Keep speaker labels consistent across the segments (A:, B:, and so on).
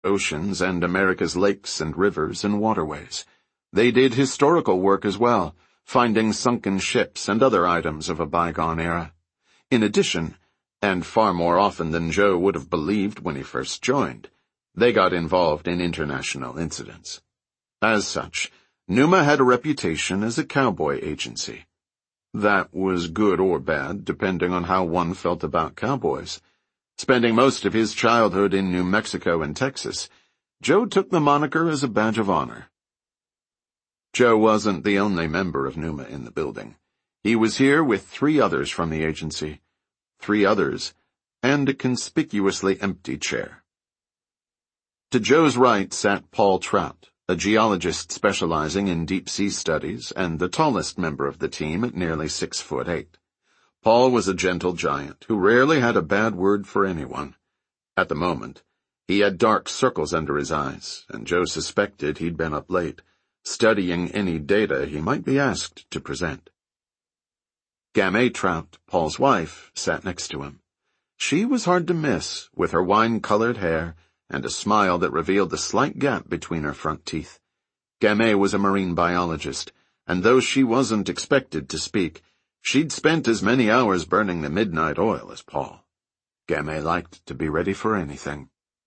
A: oceans and America's lakes and rivers and waterways. They did historical work as well, finding sunken ships and other items of a bygone era. In addition, and far more often than Joe would have believed when he first joined, they got involved in international incidents. As such, Numa had a reputation as a cowboy agency. That was good or bad, depending on how one felt about cowboys. Spending most of his childhood in New Mexico and Texas, Joe took the moniker as a badge of honor. Joe wasn't the only member of Numa in the building. He was here with 3 others from the agency. 3 others, and a conspicuously empty chair. To Joe's right sat Paul Trout, a geologist specializing in deep-sea studies and the tallest member of the team at nearly 6'8". Paul was a gentle giant who rarely had a bad word for anyone. At the moment, he had dark circles under his eyes, and Joe suspected he'd been up late, studying any data he might be asked to present. Gamay Trout, Paul's wife, sat next to him. She was hard to miss, with her wine-colored hair and a smile that revealed a slight gap between her front teeth. Gamay was a marine biologist, and though she wasn't expected to speak, she'd spent as many hours burning the midnight oil as Paul. Gamay liked to be ready for anything.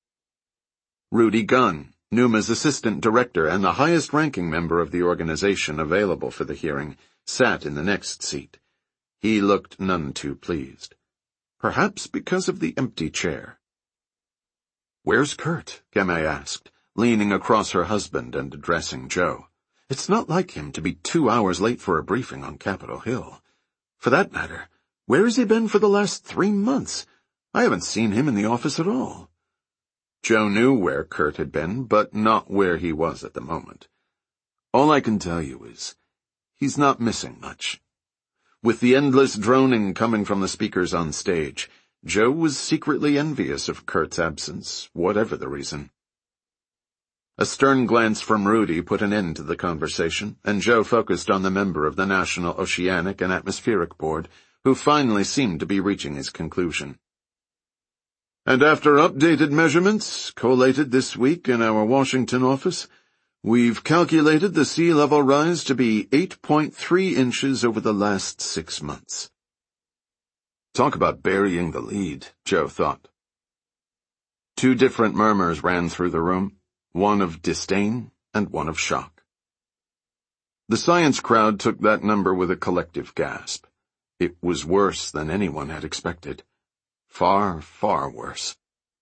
A: Rudy Gunn, Numa's assistant director and the highest-ranking member of the organization available for the hearing, sat in the next seat. He looked none too pleased. Perhaps because of the empty chair. "Where's Kurt?" Gamay asked, leaning across her husband and addressing Joe. It's not like him to be 2 hours late for a briefing on Capitol Hill. For that matter, where has he been for the last 3 months? I haven't seen him in the office at all. Joe knew where Kurt had been, but not where he was at the moment. All I can tell you is, he's not missing much. With the endless droning coming from the speakers on stage, Joe was secretly envious of Kurt's absence, whatever the reason. A stern glance from Rudy put an end to the conversation, and Joe focused on the member of the National Oceanic and Atmospheric Board, who finally seemed to be reaching his conclusion. "And after updated measurements, collated this week in our Washington office, we've calculated the sea level rise to be 8.3 inches over the last 6 months. Talk about burying the lead, Joe thought. 2 different murmurs ran through the room, one of disdain and one of shock. The science crowd took that number with a collective gasp. It was worse than anyone had expected. Far, far worse.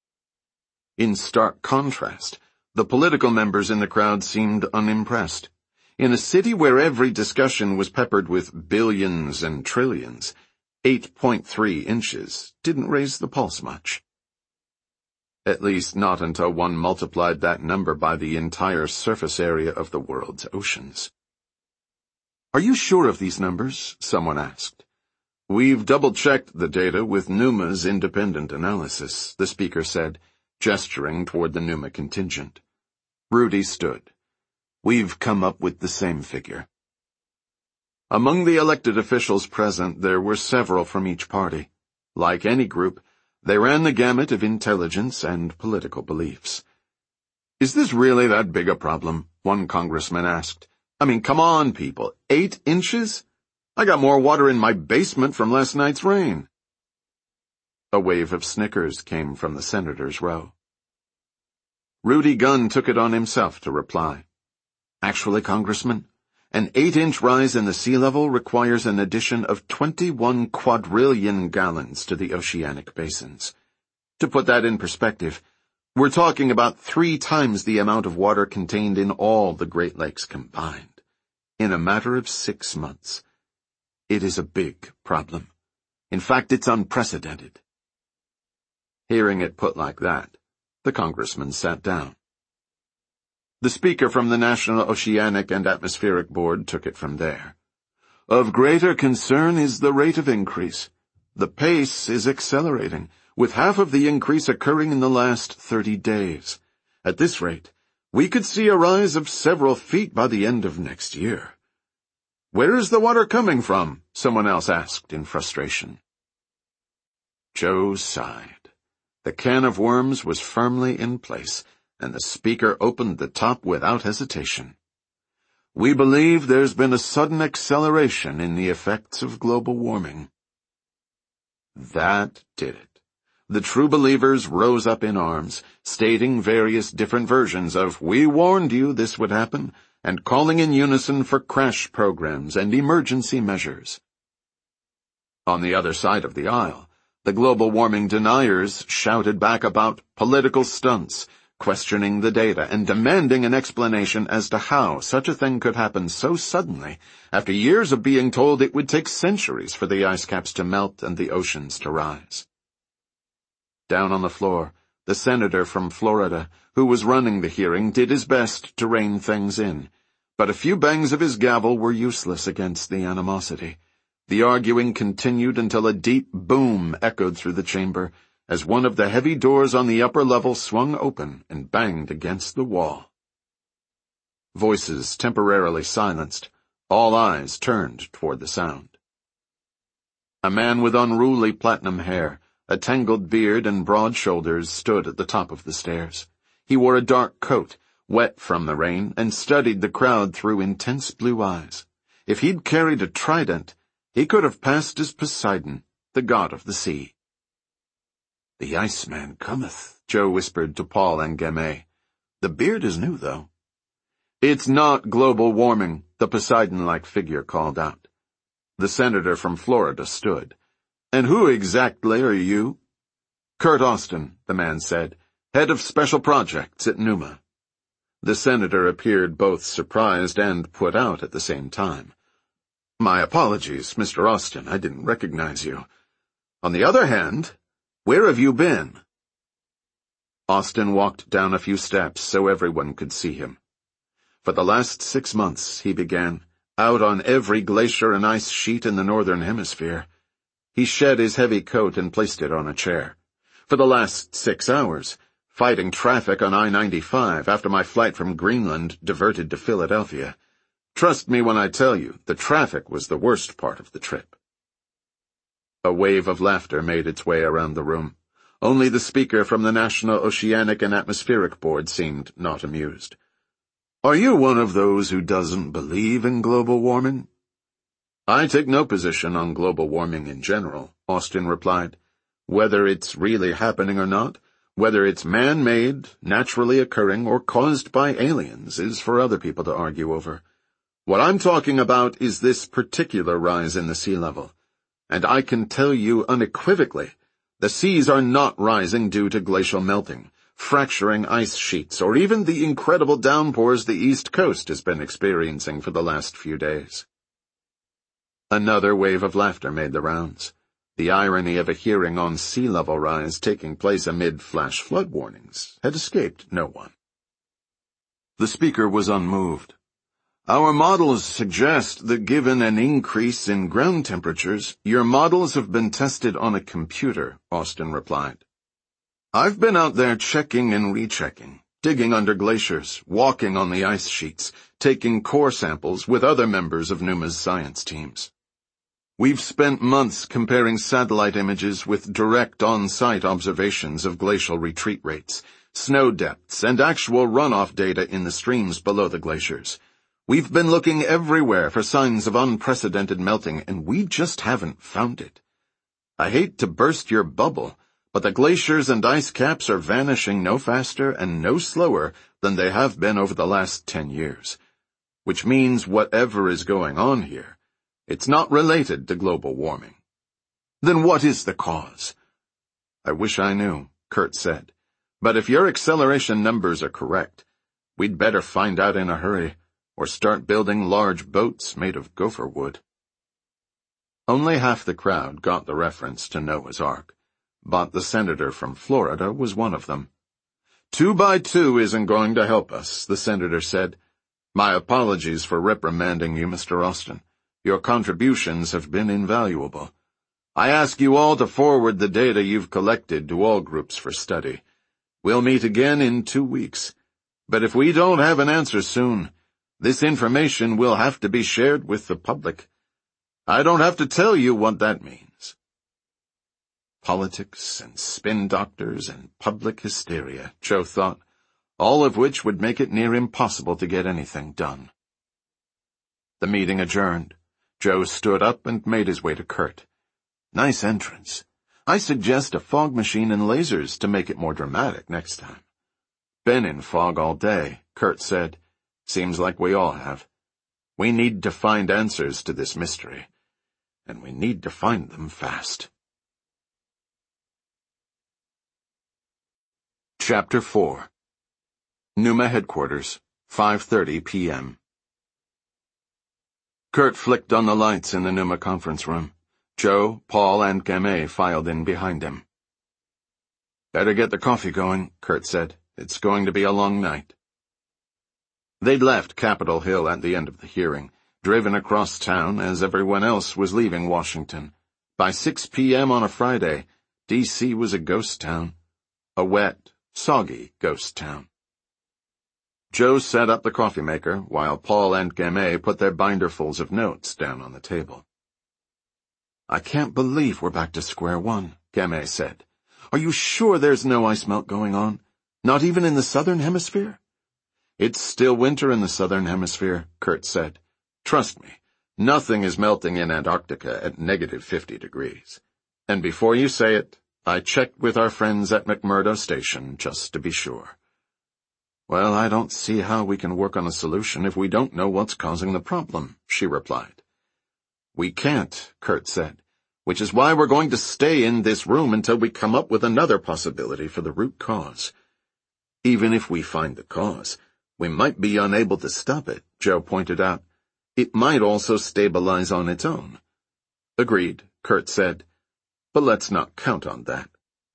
A: In stark contrast, the political members in the crowd seemed unimpressed. In a city where every discussion was peppered with billions and trillions, 8.3 inches didn't raise the pulse much. At least not until one multiplied that number by the entire surface area of the world's oceans. "Are you sure of these numbers?" someone asked. "We've double-checked the data with Numa's independent analysis," the speaker said, gesturing toward the Numa contingent. Rudy stood. "We've come up with the same figure." Among the elected officials present, there were several from each party. Like any group, they ran the gamut of intelligence and political beliefs. "Is this really that big a problem?" one congressman asked. "I mean, come on, people. 8 inches? I got more water in my basement from last night's rain." A wave of snickers came from the senator's row. Rudy Gunn took it on himself to reply. "Actually, Congressman, an 8-inch rise in the sea level requires an addition of 21 quadrillion gallons to the oceanic basins. To put that in perspective, we're talking about 3 times the amount of water contained in all the Great Lakes combined, in a matter of 6 months. It is a big problem. In fact, it's unprecedented." Hearing it put like that, the congressman sat down. The speaker from the National Oceanic and Atmospheric Board took it from there. "Of greater concern is the rate of increase. The pace is accelerating, with half of the increase occurring in the last 30 days. At this rate, we could see a rise of several feet by the end of next year." "Where is the water coming from?" someone else asked in frustration. Joe sighed. The can of worms was firmly in place, and the speaker opened the top without hesitation. We believe there's been a sudden acceleration in the effects of global warming. That did it. The true believers rose up in arms, stating various different versions of "we warned you this would happen," and calling in unison for crash programs and emergency measures. On the other side of the aisle, the global warming deniers shouted back about political stunts, questioning the data and demanding an explanation as to how such a thing could happen so suddenly after years of being told it would take centuries for the ice caps to melt and the oceans to rise. Down on the floor, the senator from Florida, who was running the hearing, did his best to rein things in, but a few bangs of his gavel were useless against the animosity. The arguing continued until a deep boom echoed through the chamber as one of the heavy doors on the upper level swung open and banged against the wall. Voices temporarily silenced, all eyes turned toward the sound. A man with unruly platinum hair, a tangled beard and broad shoulders stood at the top of the stairs. He wore a dark coat, wet from the rain, and studied the crowd through intense blue eyes. If he'd carried a trident, he could have passed as Poseidon, the god of the sea. "The Iceman cometh," Joe whispered to Paul and Gamay. "The beard is new, though." "It's not global warming," the Poseidon-like figure called out. The senator from Florida stood. "And who exactly are you?" "Kurt Austin," the man said, "head of special projects at Numa." The senator appeared both surprised and put out at the same time. "My apologies, Mr. Austin, I didn't recognize you. On the other hand, where have you been?" Austin walked down a few steps so everyone could see him. "For the last 6 months," he began, "out on every glacier and ice sheet in the northern hemisphere." He shed his heavy coat and placed it on a chair. "For the last 6 hours, fighting traffic on I-95 after my flight from Greenland diverted to Philadelphia. Trust me when I tell you, the traffic was the worst part of the trip." A wave of laughter made its way around the room. Only the speaker from the National Oceanic and Atmospheric Board seemed not amused. "Are you one of those who doesn't believe in global warming?" "I take no position on global warming in general," Austin replied. "Whether it's really happening or not, whether it's man-made, naturally occurring, or caused by aliens is for other people to argue over. What I'm talking about is this particular rise in the sea level. And I can tell you unequivocally, the seas are not rising due to glacial melting, fracturing ice sheets, or even the incredible downpours the East Coast has been experiencing for the last few days." Another wave of laughter made the rounds. The irony of a hearing on sea level rise taking place amid flash flood warnings had escaped no one. The speaker was unmoved. "Our models suggest that given an increase in ground temperatures, your models have been tested on a computer," Austin replied. "I've been out there checking and rechecking, digging under glaciers, walking on the ice sheets, taking core samples with other members of Numa's science teams. We've spent months comparing satellite images with direct on-site observations of glacial retreat rates, snow depths, and actual runoff data in the streams below the glaciers. We've been looking everywhere for signs of unprecedented melting, and we just haven't found it. I hate to burst your bubble, but the glaciers and ice caps are vanishing no faster and no slower than they have been over the last 10 years. Which means whatever is going on here, it's not related to global warming." "Then what is the cause?" "I wish I knew," Kurt said. "But if your acceleration numbers are correct, we'd better find out in a hurry, or start building large boats made of gopher wood." Only half the crowd got the reference to Noah's Ark, but the senator from Florida was one of them. 2 by 2 isn't going to help us," the senator said. "My apologies for reprimanding you, Mr. Austin. Your contributions have been invaluable. I ask you all to forward the data you've collected to all groups for study. We'll meet again in 2 weeks. But if we don't have an answer soon, this information will have to be shared with the public. I don't have to tell you what that means." Politics and spin doctors and public hysteria, Joe thought. all of which would make it near impossible to get anything done. The meeting adjourned. Joe stood up and made his way to Kurt. "Nice entrance. I suggest a fog machine and lasers to make it more dramatic next time." "Been in fog all day," Kurt said. "Seems like we all have. We need to find answers to this mystery, and we need to find them fast." Chapter 4. Numa Headquarters, 5:30 p.m. Kurt flicked on the lights in the Numa conference room. Joe, Paul, and Gamay filed in behind him. "Better get the coffee going," Kurt said. "It's going to be a long night." They'd left Capitol Hill at the end of the hearing, driven across town as everyone else was leaving Washington. By 6 p.m. on a Friday, D.C. was a ghost town. A wet, soggy ghost town. Joe set up the coffee maker, while Paul and Gamay put their binderfuls of notes down on the table. "I can't believe we're back to square one," Gamay said. "Are you sure there's no ice melt going on? Not even in the southern hemisphere?" "It's still winter in the southern hemisphere," Kurt said. "Trust me, nothing is melting in Antarctica at -50 degrees. And before you say it, I checked with our friends at McMurdo Station just to be sure." "Well, I don't see how we can work on a solution if we don't know what's causing the problem," she replied. "We can't," Kurt said, "which is why we're going to stay in this room until we come up with another possibility for the root cause. Even if we find the cause, we might be unable to stop it," Joe pointed out. "It might also stabilize on its own." "Agreed," Kurt said, "but let's not count on that."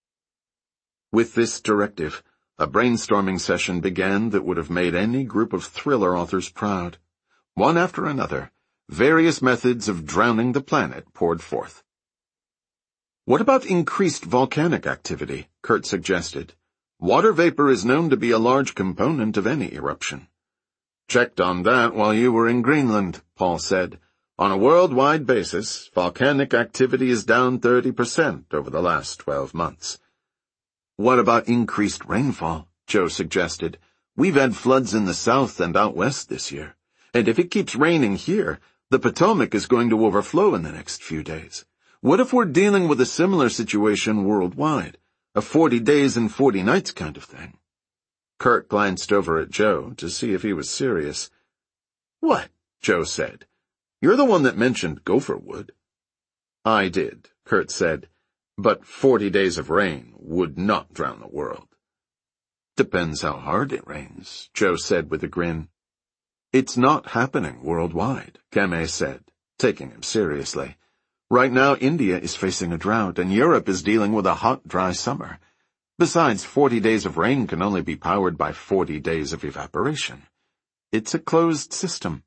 A: With this directive, a brainstorming session began that would have made any group of thriller authors proud. One after another, various methods of drowning the planet poured forth. "What about increased volcanic activity?" Kurt suggested. "Water vapor is known to be a large component of any eruption." "Checked on that while you were in Greenland," Paul said. "On a worldwide basis, volcanic activity is down 30% over the last 12 months. "What about increased rainfall?" Joe suggested. "We've had floods in the south and out west this year, and if it keeps raining here, the Potomac is going to overflow in the next few days. What if we're dealing with a similar situation worldwide, a 40 days and 40 nights kind of thing?" Kurt glanced over at Joe to see if he was serious. "What?" Joe said. "You're the one that mentioned gopher wood." "I did," Kurt said. "But 40 days of rain would not drown the world." "Depends how hard it rains," Joe said with a grin. "It's not happening worldwide," Gamay said, taking him seriously. "Right now India is facing a drought, and Europe is dealing with a hot, dry summer. Besides, 40 days of rain can only be powered by 40 days of evaporation. It's a closed system."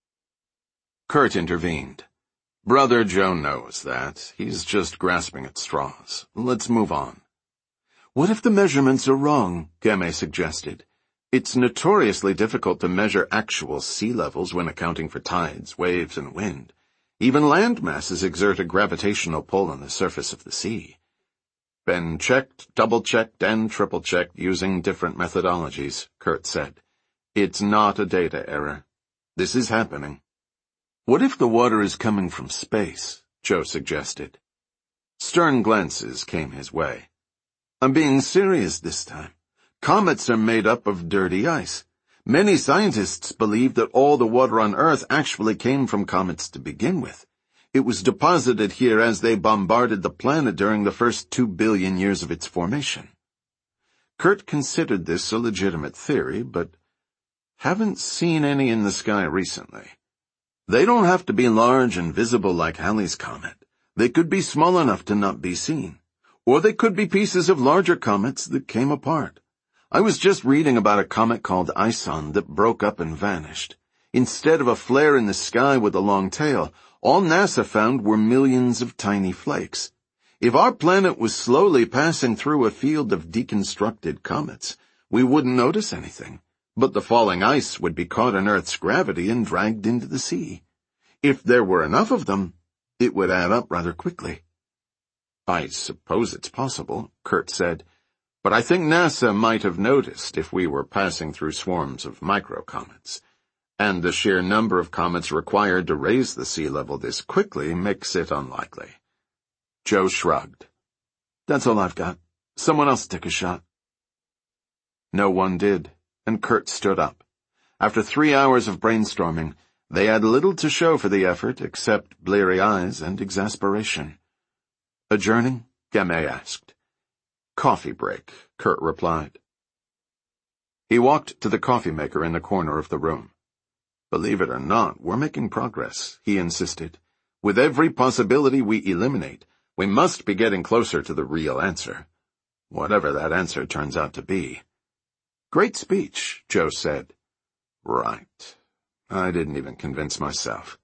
A: Kurt intervened. "Brother Joe knows that. He's just grasping at straws. Let's move on." "What if the measurements are wrong?" Gamay suggested. "It's notoriously difficult to measure actual sea levels when accounting for tides, waves, and wind. Even land masses exert a gravitational pull on the surface of the sea." "Been checked, double-checked, and triple-checked using different methodologies," Kurt said. "It's not a data error. This is happening." "What if the water is coming from space?" Joe suggested. Stern glances came his way. "I'm being serious this time. Comets are made up of dirty ice. Many scientists believe that all the water on Earth actually came from comets to begin with. It was deposited here as they bombarded the planet during the first 2 billion years of its formation." Kurt considered this a legitimate theory, but haven't seen any in the sky recently. "They don't have to be large and visible like Halley's Comet. They could be small enough to not be seen. Or they could be pieces of larger comets that came apart. I was just reading about a comet called Ison that broke up and vanished. Instead of a flare in the sky with a long tail, all NASA found were millions of tiny flakes. If our planet was slowly passing through a field of deconstructed comets, we wouldn't notice anything. But the falling ice would be caught in Earth's gravity and dragged into the sea. If there were enough of them, it would add up rather quickly." "I suppose it's possible," Kurt said, but I think NASA might have noticed if we were passing through swarms of microcomets. And the sheer number of comets required to raise the sea level this quickly makes it unlikely. Joe shrugged. That's all I've got. Someone else take a shot. No one did, and Kurt stood up. After 3 hours of brainstorming, they had little to show for the effort except bleary eyes and exasperation. Adjourning? Gamay asked. Coffee break, Kurt replied. He walked to the coffee maker in the corner of the room. Believe it or not, we're making progress, he insisted. With every possibility we eliminate, we must be getting closer to the real answer. Whatever that answer turns out to be. Great speech, Joe said. Right. I didn't even convince myself.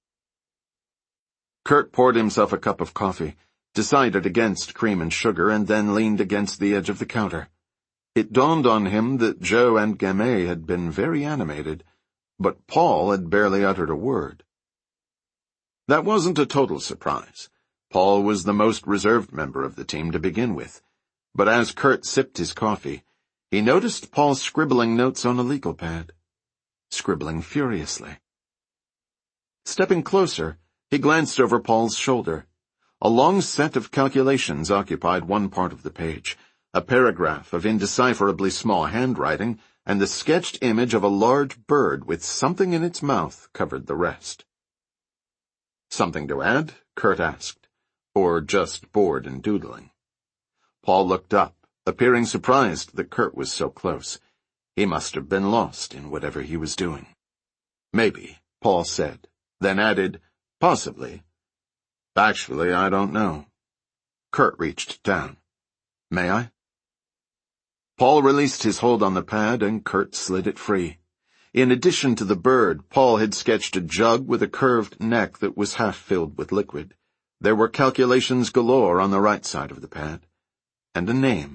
A: Kurt poured himself a cup of coffee, decided against cream and sugar, and then leaned against the edge of the counter. It dawned on him that Joe and Gamay had been very animated, but Paul had barely uttered a word. That wasn't a total surprise. Paul was the most reserved member of the team to begin with, but as Kurt sipped his coffee, he noticed Paul scribbling notes on a legal pad. Scribbling furiously. Stepping closer, he glanced over Paul's shoulder. A long set of calculations occupied one part of the page, a paragraph of indecipherably small handwriting, and the sketched image of a large bird with something in its mouth covered the rest. Something to add? Kurt asked. Or just bored and doodling? Paul looked up, appearing surprised that Kurt was so close. He must have been lost in whatever he was doing. Maybe, Paul said, then added, possibly. Actually, I don't know. Kurt reached down. May I? Paul released his hold on the pad and Kurt slid it free. In addition to the bird, Paul had sketched a jug with a curved neck that was half filled with liquid. There were calculations galore on the right side of the pad. And a name.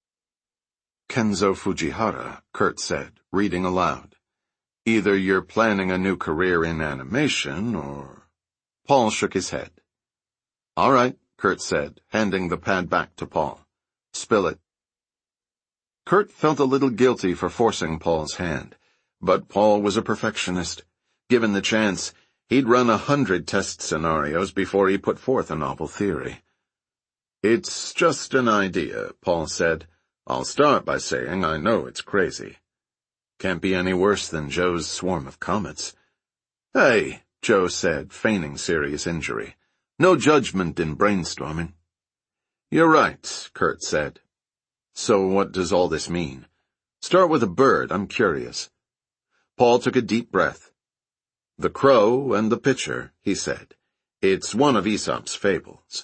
A: Kenzo Fujihara, Kurt said, reading aloud. Either you're planning a new career in animation, or... Paul shook his head. All right, Kurt said, handing the pad back to Paul. Spill it. Kurt felt a little guilty for forcing Paul's hand, but Paul was a perfectionist. Given the chance, he'd run 100 test scenarios before he put forth a novel theory. It's just an idea, Paul said. I'll start by saying I know it's crazy. Can't be any worse than Joe's swarm of comets. Hey, Joe said, feigning serious injury. No judgment in brainstorming. You're right, Kurt said. So what does all this mean? Start with a bird, I'm curious. Paul took a deep breath. The crow and the pitcher, he said. It's one of Aesop's fables.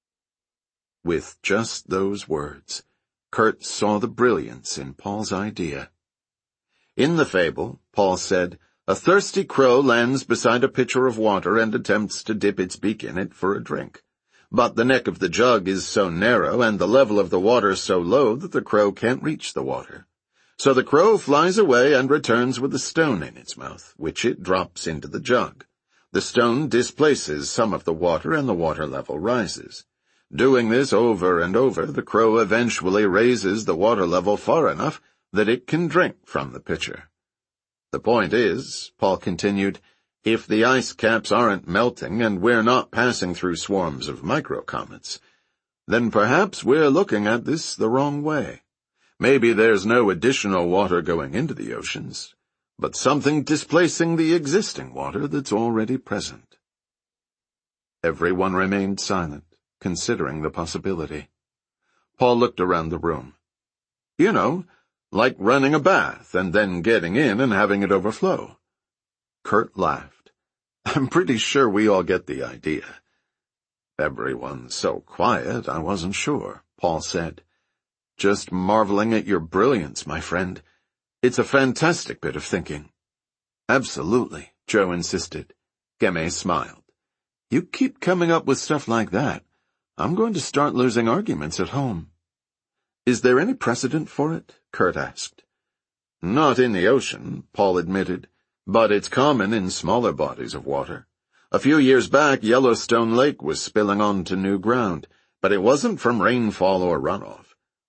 A: With just those words, Kurt saw the brilliance in Paul's idea. In the fable, Paul said, a thirsty crow lands beside a pitcher of water and attempts to dip its beak in it for a drink. But the neck of the jug is so narrow and the level of the water so low that the crow can't reach the water. So the crow flies away and returns with a stone in its mouth, which it drops into the jug. The stone displaces some of the water and the water level rises. Doing this over and over, the crow eventually raises the water level far enough that it can drink from the pitcher. The point is, Paul continued, if the ice caps aren't melting and we're not passing through swarms of microcomets, then perhaps we're looking at this the wrong way. Maybe there's no additional water going into the oceans, but something displacing the existing water that's already present. Everyone remained silent, considering the possibility. Paul looked around the room. You know, like running a bath and then getting in and having it overflow. Kurt laughed. I'm pretty sure we all get the idea. Everyone's so quiet, I wasn't sure, Paul said. Just marveling at your brilliance, my friend. It's a fantastic bit of thinking. Absolutely, Joe insisted. Gamay smiled. You keep coming up with stuff like that, I'm going to start losing arguments at home. Is there any precedent for it? Kurt asked. Not in the ocean, Paul admitted, but it's common in smaller bodies of water. A few years back, Yellowstone Lake was spilling onto new ground, but it wasn't from rainfall or runoff.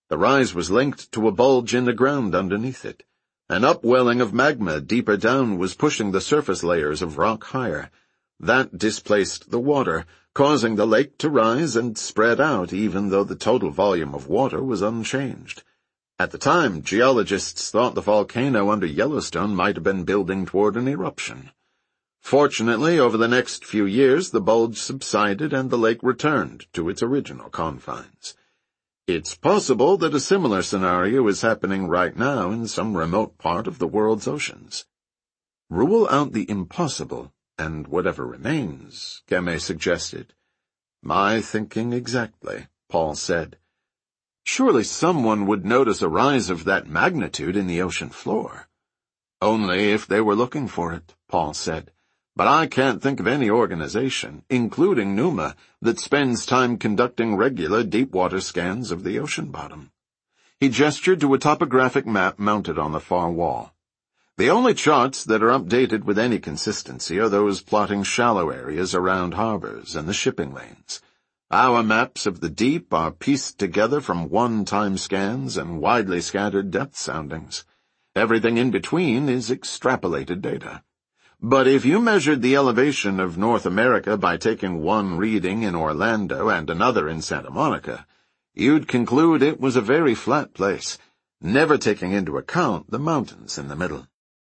A: The rise was linked to a bulge in the ground underneath it. An upwelling of magma deeper down was pushing the surface layers of rock higher. That displaced the water, causing the lake to rise and spread out even though the total volume of water was unchanged. At the time, geologists thought the volcano under Yellowstone might have been building toward an eruption. Fortunately, over the next few years, the bulge subsided and the lake returned to its original confines. It's possible that a similar scenario is happening right now in some remote part of the world's oceans. Rule out the impossible, and whatever remains, Keme suggested. My thinking exactly, Paul said. Surely someone would notice a rise of that magnitude in the ocean floor. Only if they were looking for it, Paul said. But I can't think of any organization, including NUMA, that spends time conducting regular deep-water scans of the ocean bottom. He gestured to a topographic map mounted on the far wall. The only charts that are updated with any consistency are those plotting shallow areas around harbors and the shipping lanes. Our maps of the deep are pieced together from one-time scans and widely scattered depth soundings. Everything in between is extrapolated data. But if you measured the elevation of North America by taking one reading in Orlando and another in Santa Monica, you'd conclude it was a very flat place, never taking into account the mountains in the middle.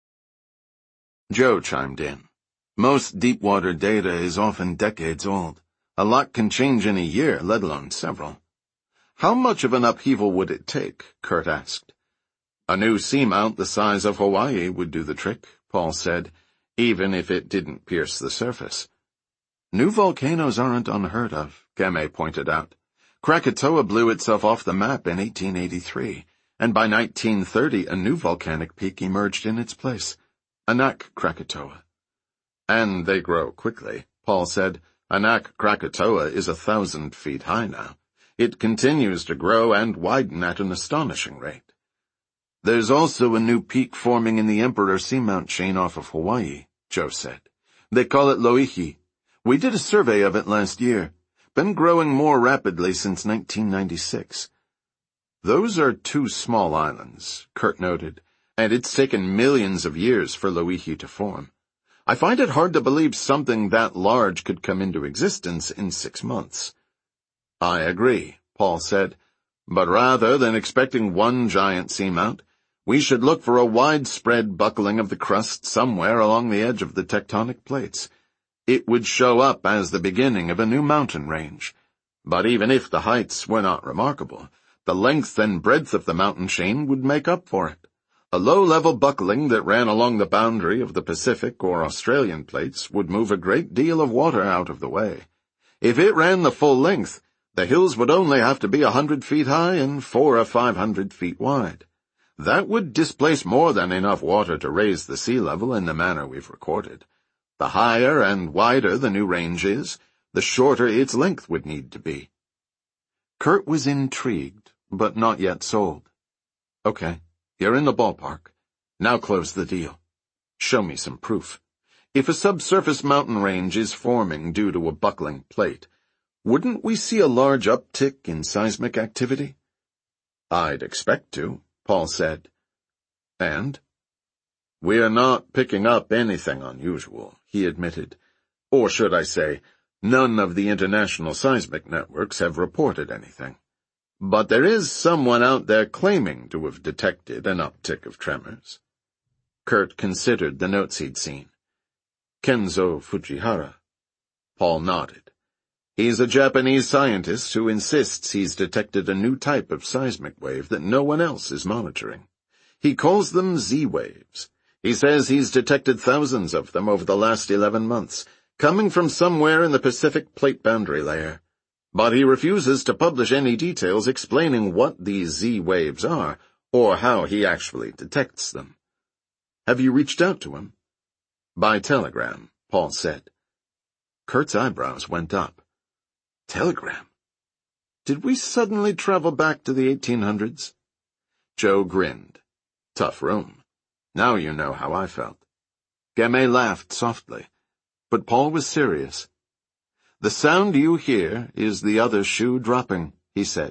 A: Joe chimed in. Most deep-water data is often decades old. A lot can change in a year, let alone several. How much of an upheaval would it take? Kurt asked. A new seamount the size of Hawaii would do the trick, Paul said, even if it didn't pierce the surface. New volcanoes aren't unheard of, Keme pointed out. Krakatoa blew itself off the map in 1883, and by 1930 a new volcanic peak emerged in its place, Anak Krakatoa. And they grow quickly, Paul said. Anak Krakatoa is 1,000 feet high now. It continues to grow and widen at an astonishing rate. There's also a new peak forming in the Emperor Seamount chain off of Hawaii, Joe said. They call it Loihi. We did a survey of it last year. Been growing more rapidly since 1996. Those are two small islands, Kurt noted, and it's taken millions of years for Loihi to form. I find it hard to believe something that large could come into existence in 6 months. I agree, Paul said, but rather than expecting one giant seamount, we should look for a widespread buckling of the crust somewhere along the edge of the tectonic plates. It would show up as the beginning of a new mountain range. But even if the heights were not remarkable, the length and breadth of the mountain chain would make up for it. A low-level buckling that ran along the boundary of the Pacific or Australian plates would move a great deal of water out of the way. If it ran the full length, the hills would only have to be 100 feet high and 400 or 500 feet wide. That would displace more than enough water to raise the sea level in the manner we've recorded. The higher and wider the new range is, the shorter its length would need to be. Kurt was intrigued, but not yet sold. Okay, you're in the ballpark. Now close the deal. Show me some proof. If a subsurface mountain range is forming due to a buckling plate, wouldn't we see a large uptick in seismic activity? I'd expect to, Paul said. And? We're not picking up anything unusual, he admitted. Or should I say, none of the international seismic networks have reported anything. But there is someone out there claiming to have detected an uptick of tremors. Kurt considered the notes he'd seen. Kenzo Fujihara. Paul nodded. He's a Japanese scientist who insists he's detected a new type of seismic wave that no one else is monitoring. He calls them Z-waves. He says he's detected thousands of them over the last 11 months, coming from somewhere in the Pacific plate boundary layer. But he refuses to publish any details explaining what these Z-waves are, or how he actually detects them. Have you reached out to him? By telegram, Paul said. Kurt's eyebrows went up. Telegram? Did we suddenly travel back to the 1800s? Joe grinned. Tough room. Now you know how I felt. Keme laughed softly, but Paul was serious. The sound you hear is the other shoe dropping, he said.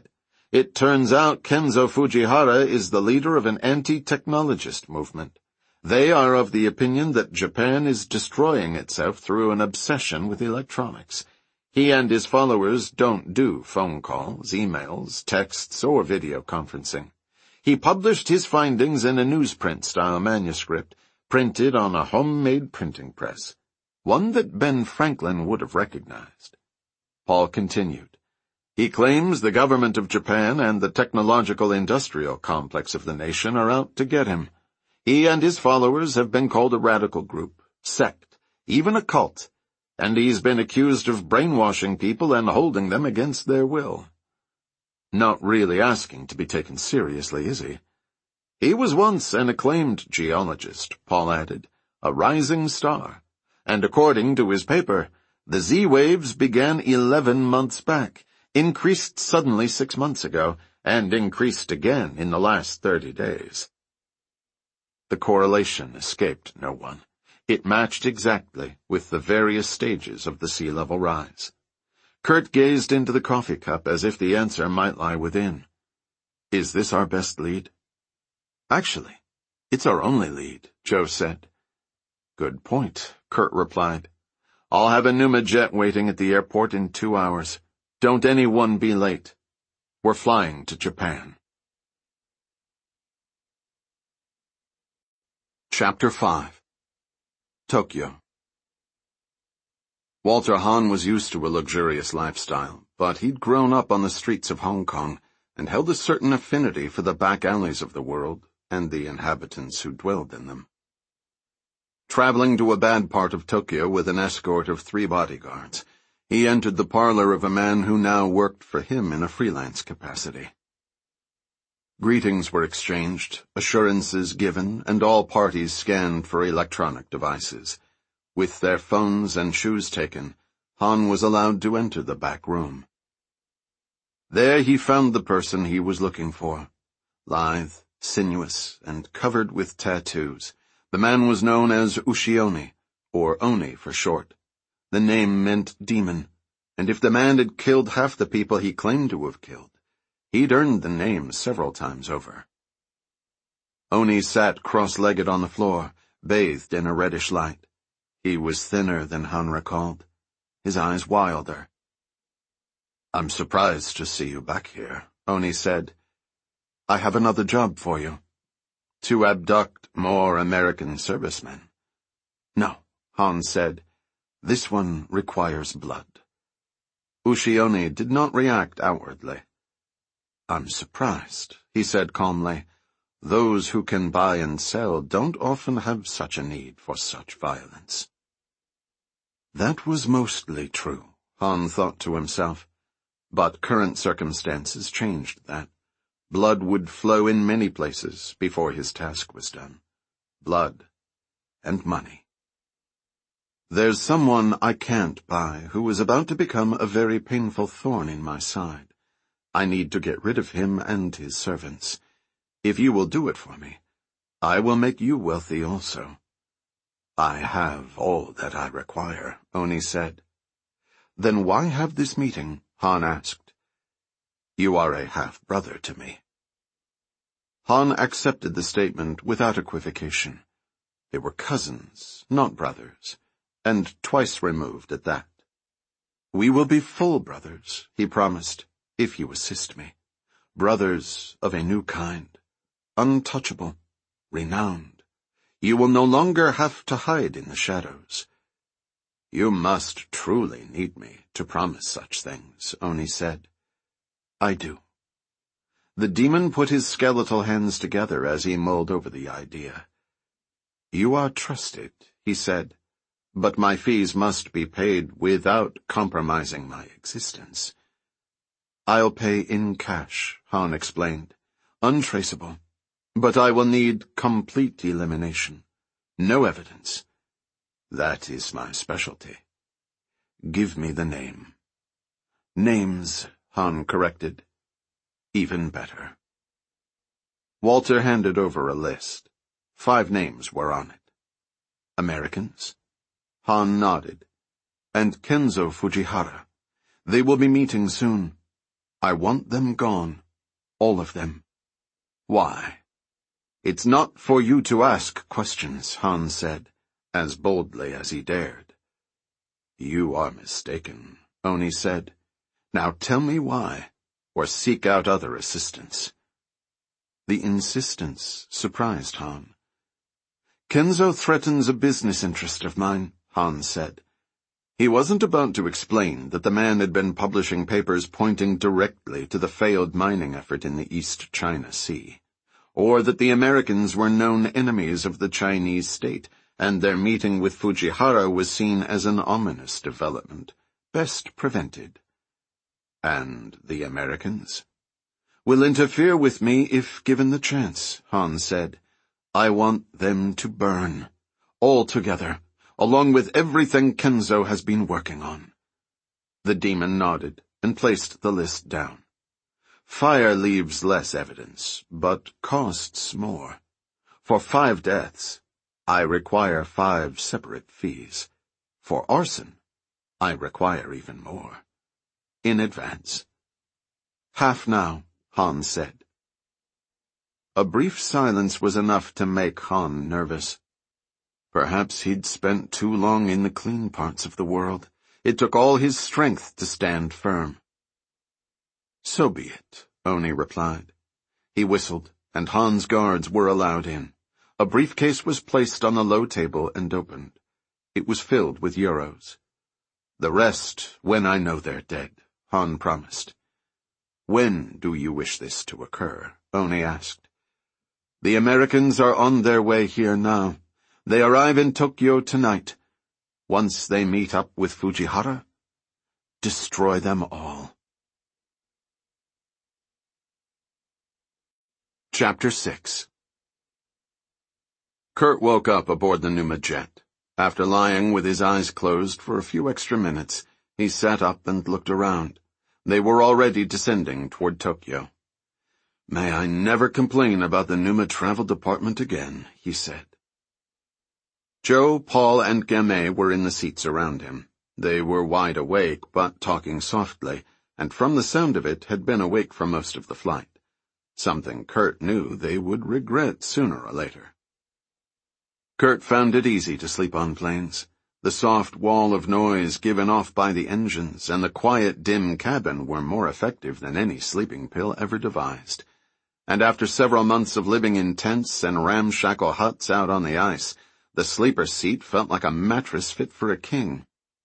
A: It turns out Kenzo Fujihara is the leader of an anti-technologist movement. They are of the opinion that Japan is destroying itself through an obsession with electronics. He and his followers don't do phone calls, emails, texts, or video conferencing. He published his findings in a newsprint-style manuscript, printed on a homemade printing press, one that Ben Franklin would have recognized. Paul continued. He claims the government of Japan and the technological-industrial complex of the nation are out to get him. He and his followers have been called a radical group, sect, even a cult, and he's been accused of brainwashing people and holding them against their will. Not really asking to be taken seriously, is he? He was once an acclaimed geologist, Paul added, a rising star, and according to his paper, the Z-waves began 11 months back, increased suddenly 6 months ago, and increased again in the last 30 days. The correlation escaped no one. It matched exactly with the various stages of the sea level rise. Kurt gazed into the coffee cup as if the answer might lie within. Is this our best lead? Actually, it's our only lead, Joe said. Good point, Kurt replied. I'll have a Numa jet waiting at the airport in 2 hours. Don't anyone be late. We're flying to Japan. Chapter 5. Tokyo. Walter Hahn was used to a luxurious lifestyle, but he'd grown up on the streets of Hong Kong and held a certain affinity for the back alleys of the world and the inhabitants who dwelled in them. Traveling to a bad part of Tokyo with an escort of 3 bodyguards, he entered the parlor of a man who now worked for him in a freelance capacity. Greetings were exchanged, assurances given, and all parties scanned for electronic devices. With their phones and shoes taken, Hahn was allowed to enter the back room. There he found the person he was looking for. Lithe, sinuous, and covered with tattoos, the man was known as Ushioni, or Oni for short. The name meant demon, and if the man had killed half the people he claimed to have killed, he'd earned the name several times over. Oni sat cross-legged on the floor, bathed in a reddish light. He was thinner than Hahn recalled, his eyes wilder. I'm surprised to see you back here, Oni said. I have another job for you. To abduct more American servicemen. No, Hahn said. This one requires blood. Ushioni did not react outwardly. I'm surprised, he said calmly. Those who can buy and sell don't often have such a need for such violence. That was mostly true, Hahn thought to himself. But current circumstances changed that. Blood would flow in many places before his task was done. Blood and money. There's someone I can't buy who is about to become a very painful thorn in my side. I need to get rid of him and his servants. If you will do it for me, I will make you wealthy also. I have all that I require, Oni said. Then why have this meeting? Hahn asked. You are a half-brother to me. Hahn accepted the statement without equivocation. They were cousins, not brothers, and twice removed at that. We will be full brothers, he promised, if you assist me. Brothers of a new kind, untouchable, renowned. You will no longer have to hide in the shadows. You must truly need me to promise such things, Oni said. I do. The demon put his skeletal hands together as he mulled over the idea. You are trusted, he said, but my fees must be paid without compromising my existence. I'll pay in cash, Hahn explained. Untraceable. But I will need complete elimination. No evidence. That is my specialty. Give me the name. Names, Hahn corrected. Even better. Walter handed over a list. 5 names were on it. Americans? Hahn nodded. And Kenzo Fujihara. They will be meeting soon. I want them gone. All of them. Why? It's not for you to ask questions, Han said, as boldly as he dared. You are mistaken, Oni said. Now tell me why, or seek out other assistance. The insistence surprised Han. Kenzo threatens a business interest of mine, Han said. He wasn't about to explain that the man had been publishing papers pointing directly to the failed mining effort in the East China Sea, or that the Americans were known enemies of the Chinese state, and their meeting with Fujihara was seen as an ominous development, best prevented. And the Americans? Will interfere with me if given the chance, Han said. I want them to burn, all together, along with everything Kenzo has been working on. The demon nodded and placed the list down. Fire leaves less evidence, but costs more. For 5 deaths, I require 5 separate fees. For arson, I require even more. In advance. Half now, Han said. A brief silence was enough to make Han nervous. Perhaps he'd spent too long in the clean parts of the world. It took all his strength to stand firm. So be it, Oni replied. He whistled, and Han's guards were allowed in. A briefcase was placed on the low table and opened. It was filled with euros. The rest when I know they're dead, Han promised. When do you wish this to occur? Oni asked. The Americans are on their way here now. They arrive in Tokyo tonight. Once they meet up with Fujihara, destroy them all. Chapter 6. Kurt woke up aboard the Numa jet. After lying with his eyes closed for a few extra minutes, he sat up and looked around. They were already descending toward Tokyo. May I never complain about the Numa travel department again, he said. Joe, Paul, and Gamay were in the seats around him. They were wide awake, but talking softly, and from the sound of it had been awake for most of the flight. Something Kurt knew they would regret sooner or later. Kurt found it easy to sleep on planes. The soft wall of noise given off by the engines and the quiet, dim cabin were more effective than any sleeping pill ever devised. And after several months of living in tents and ramshackle huts out on the ice, the sleeper seat felt like a mattress fit for a king.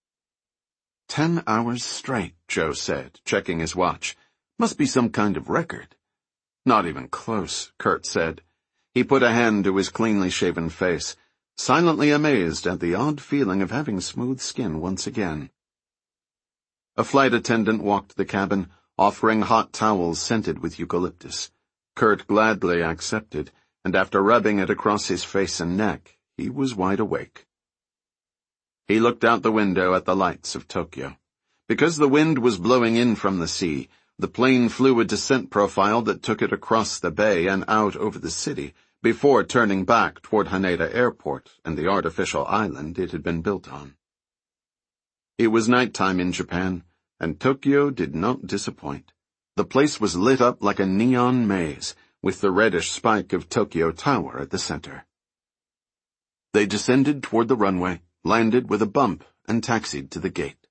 A: 10 hours straight, Joe said, checking his watch. Must be some kind of record. Not even close, Kurt said. He put a hand to his cleanly shaven face, silently amazed at the odd feeling of having smooth skin once again. A flight attendant walked the cabin, offering hot towels scented with eucalyptus. Kurt gladly accepted, and after rubbing it across his face and neck, he was wide awake. He looked out the window at the lights of Tokyo. Because the wind was blowing in from the sea, the plane flew a descent profile that took it across the bay and out over the city, before turning back toward Haneda Airport and the artificial island it had been built on. It was nighttime in Japan, and Tokyo did not disappoint. The place was lit up like a neon maze, with the reddish spike of Tokyo Tower at the center. They descended toward the runway, landed with a bump, and taxied to the gate.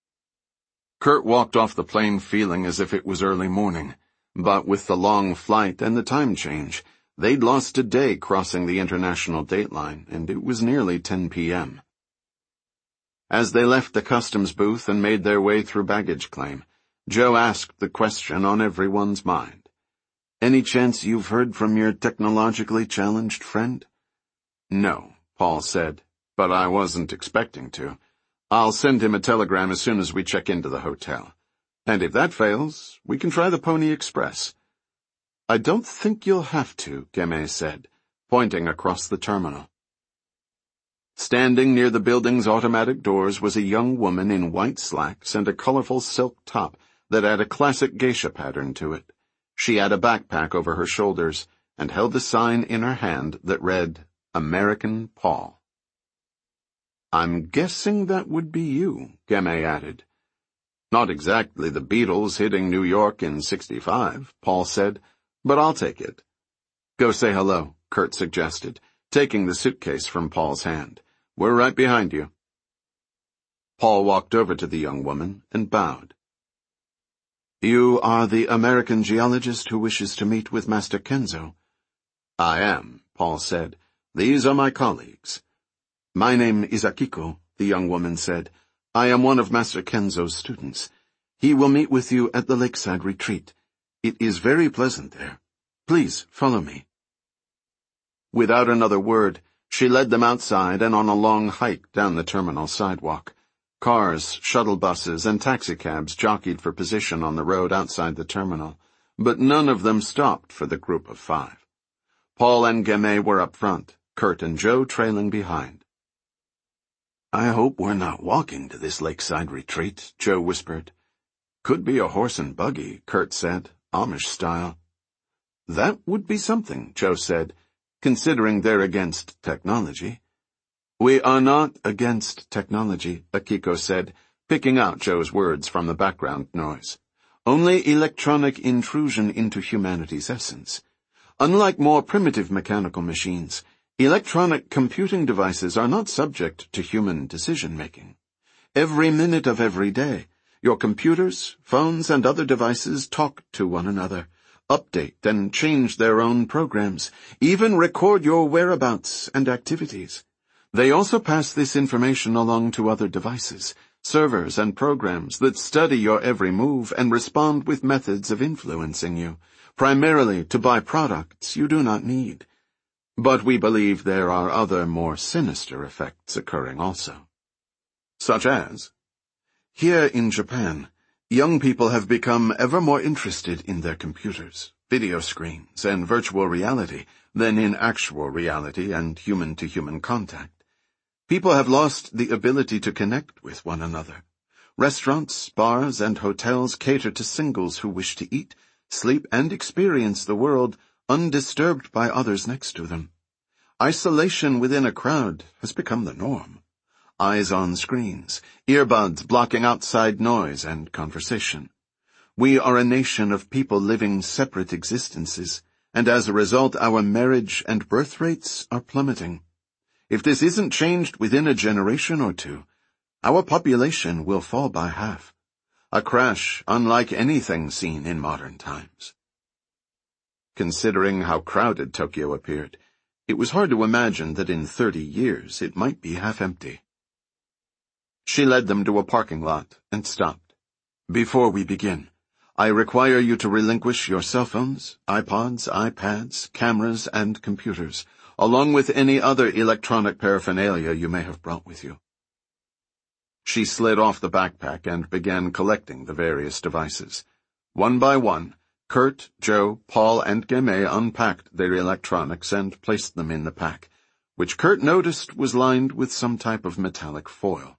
A: Kurt walked off the plane feeling as if it was early morning, but with the long flight and the time change, they'd lost a day crossing the international dateline, and it was nearly 10 p.m. As they left the customs booth and made their way through baggage claim, Joe asked the question on everyone's mind. Any chance you've heard from your technologically challenged friend? No, Paul said, but I wasn't expecting to. I'll send him a telegram as soon as we check into the hotel. And if that fails, we can try the Pony Express. I don't think you'll have to, Gamay said, pointing across the terminal. Standing near the building's automatic doors was a young woman in white slacks and a colorful silk top that had a classic geisha pattern to it. She had a backpack over her shoulders and held a sign in her hand that read, American Paul. I'm guessing that would be you, Gamay added. Not exactly the Beatles hitting New York in '65, Paul said, but I'll take it. Go say hello, Kurt suggested, taking the suitcase from Paul's hand. We're right behind you. Paul walked over to the young woman and bowed. You are the American geologist who wishes to meet with Master Kenzo? I am, Paul said. These are my colleagues. My name is Akiko, the young woman said. I am one of Master Kenzo's students. He will meet with you at the lakeside retreat. It is very pleasant there. Please follow me. Without another word, she led them outside and on a long hike down the terminal sidewalk. Cars, shuttle buses, and taxicabs jockeyed for position on the road outside the terminal, but none of them stopped for the group of 5. Paul and Gemay were up front, Kurt and Joe trailing behind. I hope we're not walking to this lakeside retreat, Joe whispered. Could be a horse and buggy, Kurt said, Amish style. That would be something, Joe said, considering they're against technology. We are not against technology, Akiko said, picking out Joe's words from the background noise. Only electronic intrusion into humanity's essence. Unlike more primitive mechanical machines, electronic computing devices are not subject to human decision-making. Every minute of every day, your computers, phones, and other devices talk to one another, update and change their own programs, even record your whereabouts and activities. They also pass this information along to other devices, servers and programs that study your every move and respond with methods of influencing you, primarily to buy products you do not need. But we believe there are other more sinister effects occurring also. Such as? Here in Japan, young people have become ever more interested in their computers, video screens, and virtual reality than in actual reality and human-to-human contact. People have lost the ability to connect with one another. Restaurants, bars, and hotels cater to singles who wish to eat, sleep, and experience the world undisturbed by others next to them. Isolation within a crowd has become the norm. Eyes on screens, earbuds blocking outside noise and conversation. We are a nation of people living separate existences, and as a result our marriage and birth rates are plummeting. If this isn't changed within a generation or two, our population will fall by half. A crash unlike anything seen in modern times. Considering how crowded Tokyo appeared, it was hard to imagine that in 30 years it might be half empty. She led them to a parking lot and stopped. Before we begin, I require you to relinquish your cell phones, iPods, iPads, cameras, and computers, along with any other electronic paraphernalia you may have brought with you. She slid off the backpack and began collecting the various devices. One by one, Kurt, Joe, Paul, and Gemay unpacked their electronics and placed them in the pack, which Kurt noticed was lined with some type of metallic foil.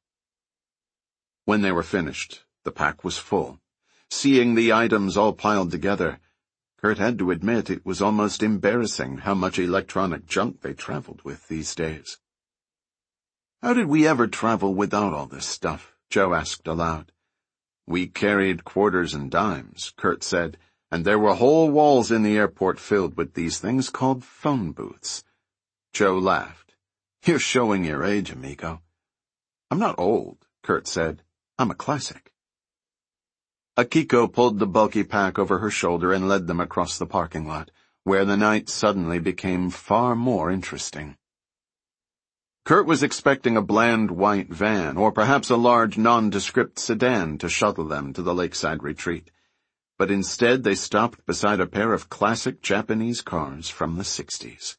A: When they were finished, the pack was full. Seeing the items all piled together, Kurt had to admit it was almost embarrassing how much electronic junk they traveled with these days. How did we ever travel without all this stuff? Joe asked aloud. We carried quarters and dimes, Kurt said, and there were whole walls in the airport filled with these things called phone booths. Joe laughed. You're showing your age, amigo. I'm not old, Kurt said. I'm a classic. Akiko pulled the bulky pack over her shoulder and led them across the parking lot, where the night suddenly became far more interesting. Kurt was expecting a bland white van, or perhaps a large nondescript sedan to shuttle them to the lakeside retreat. But instead they stopped beside a pair of classic Japanese cars from the 60s.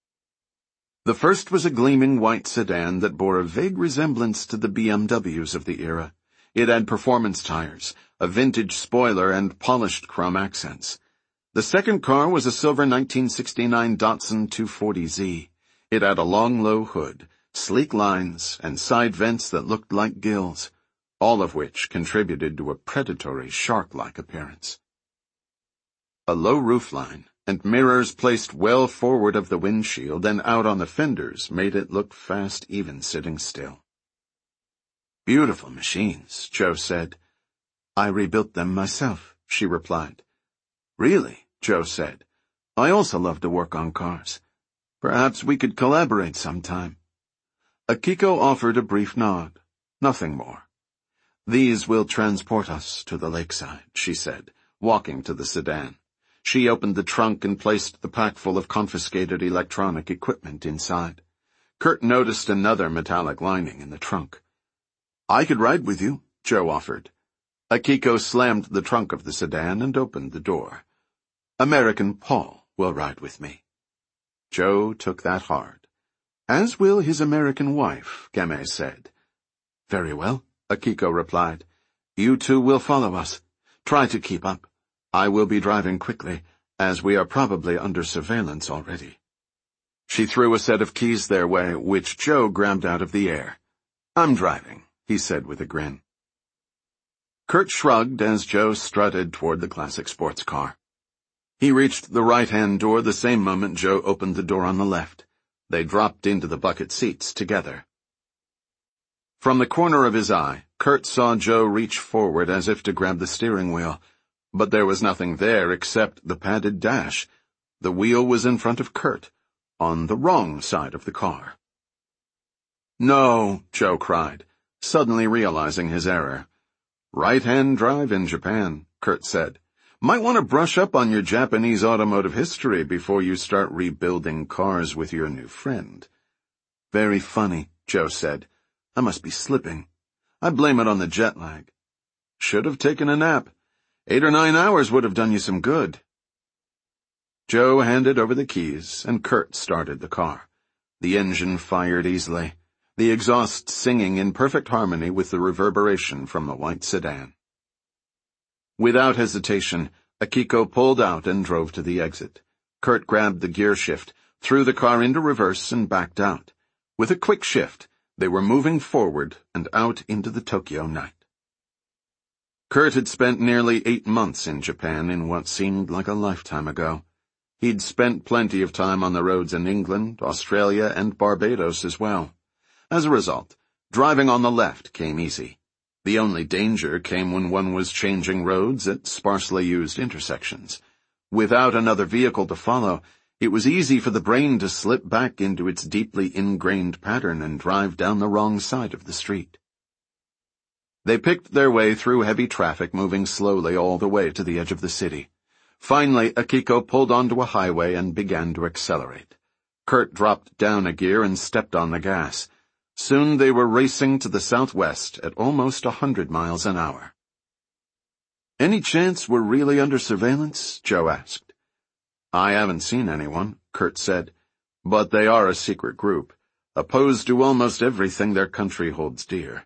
A: The first was a gleaming white sedan that bore a vague resemblance to the BMWs of the era. It had performance tires, a vintage spoiler, and polished chrome accents. The second car was a silver 1969 Datsun 240Z. It had a long, low hood, sleek lines, and side vents that looked like gills, all of which contributed to a predatory, shark-like appearance. A low roofline and mirrors placed well forward of the windshield and out on the fenders made it look fast even sitting still. Beautiful machines, Joe said. I rebuilt them myself, she replied. Really? Joe said. I also love to work on cars. Perhaps we could collaborate sometime." Akiko offered a brief nod. Nothing more. "These will transport us to the lakeside," she said, walking to the sedan. She opened the trunk and placed the pack full of confiscated electronic equipment inside. Kurt noticed another metallic lining in the trunk. "I could ride with you," Joe offered. Akiko slammed the trunk of the sedan and opened the door. "American Paul will ride with me." Joe took that hard. "As will his American wife," Game said. "Very well," Akiko replied. "You two will follow us. Try to keep up. I will be driving quickly, as we are probably under surveillance already." She threw a set of keys their way, which Joe grabbed out of the air. "I'm driving," he said with a grin. Kurt shrugged as Joe strutted toward the classic sports car. He reached the right-hand door the same moment Joe opened the door on the left. They dropped into the bucket seats together. From the corner of his eye, Kurt saw Joe reach forward as if to grab the steering wheel, but there was nothing there except the padded dash. The wheel was in front of Kurt, on the wrong side of the car. "No," Joe cried, suddenly realizing his error. "Right-hand drive in Japan," Kurt said. "Might want to brush up on your Japanese automotive history before you start rebuilding cars with your new friend." "Very funny," Joe said. "I must be slipping. I blame it on the jet lag. Should have taken a nap. 8 or 9 hours would have done you some good." Joe handed over the keys, and Kurt started the car. The engine fired easily, the exhaust singing in perfect harmony with the reverberation from the white sedan. Without hesitation, Akiko pulled out and drove to the exit. Kurt grabbed the gear shift, threw the car into reverse, and backed out. With a quick shift, they were moving forward and out into the Tokyo night. Kurt had spent nearly 8 months in Japan in what seemed like a lifetime ago. He'd spent plenty of time on the roads in England, Australia, and Barbados as well. As a result, driving on the left came easy. The only danger came when one was changing roads at sparsely used intersections. Without another vehicle to follow, it was easy for the brain to slip back into its deeply ingrained pattern and drive down the wrong side of the street. They picked their way through heavy traffic, moving slowly all the way to the edge of the city. Finally, Akiko pulled onto a highway and began to accelerate. Kurt dropped down a gear and stepped on the gas. Soon they were racing to the southwest at almost 100 miles an hour. "Any chance we're really under surveillance?" Joe asked. "I haven't seen anyone," Kurt said, "but they are a secret group, opposed to almost everything their country holds dear."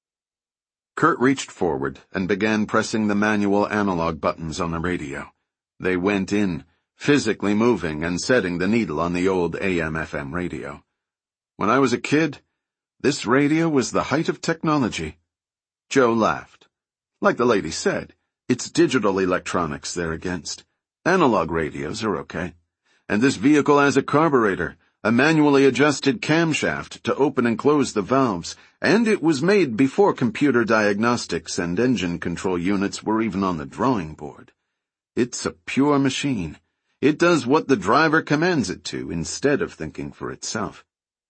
A: Kurt reached forward and began pressing the manual analog buttons on the radio. They went in, physically moving and setting the needle on the old AM/FM radio. "When I was a kid, this radio was the height of technology." Joe laughed. "Like the lady said, it's digital electronics they're against. Analog radios are okay. And this vehicle has a carburetor, a manually adjusted camshaft to open and close the valves, and it was made before computer diagnostics and engine control units were even on the drawing board. It's a pure machine. It does what the driver commands it to instead of thinking for itself."